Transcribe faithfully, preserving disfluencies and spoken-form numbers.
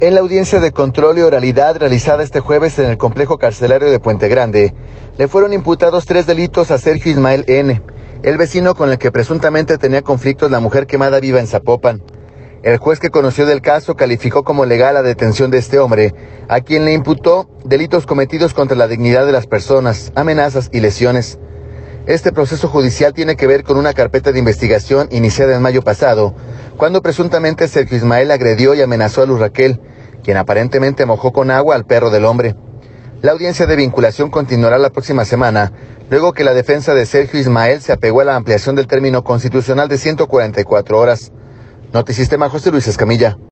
En la audiencia de control y oralidad realizada este jueves en el complejo carcelario de Puente Grande, le fueron imputados tres delitos a Sergio Ismael N., el vecino con el que presuntamente tenía conflictos la mujer quemada viva en Zapopan. El juez que conoció del caso calificó como legal la detención de este hombre, a quien le imputó delitos cometidos contra la dignidad de las personas, amenazas y lesiones. Este proceso judicial tiene que ver con una carpeta de investigación iniciada en mayo pasado, cuando presuntamente Sergio Ismael agredió y amenazó a Luz Raquel, quien aparentemente mojó con agua al perro del hombre. La audiencia de vinculación continuará la próxima semana, luego que la defensa de Sergio Ismael se apegó a la ampliación del término constitucional de ciento cuarenta y cuatro horas. Notisistema, José Luis Escamilla.